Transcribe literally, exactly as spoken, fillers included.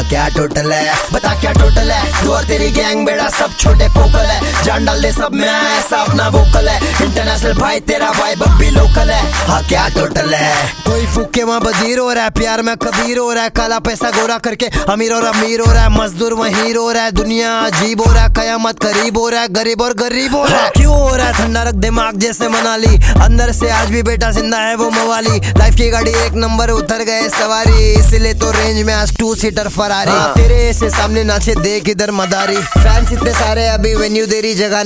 क्या टोटल है, बता क्या टोटल है। तू और तेरी गैंग बेड़ा सब छोटे पोकल है, जान डाल दे सब में ऐसा अपना वोकल है। इंटरनेशनल भाई तेरा भाई बब्बी लोकल है। हाँ क्या टोटल है। कोई फूके वहाँ बजीर हो रहा है, प्यार में कबीर हो रहा है, काला पैसा गोरा करके अमीर और अमीर हो रहा है, मजदूर वहीर हो रहा है, दुनिया अजीब हो रहा है, कयामत करीब हो रहा है, गरीब और गरीब हो रहा है। क्यों हो रहा है ठंडा, रख दिमाग जैसे मनाली, अंदर से आज भी बेटा जिंदा है वो मवाली। लाइफ की गाड़ी एक नंबर उतर गए सवारी, इसलिए तो रेंज में आज टू सीटर फरारी। तेरे ऐसे सामने नाचे देख इधर मदारी, फैंस इतने सारे अभी वेन्यू देरी जगह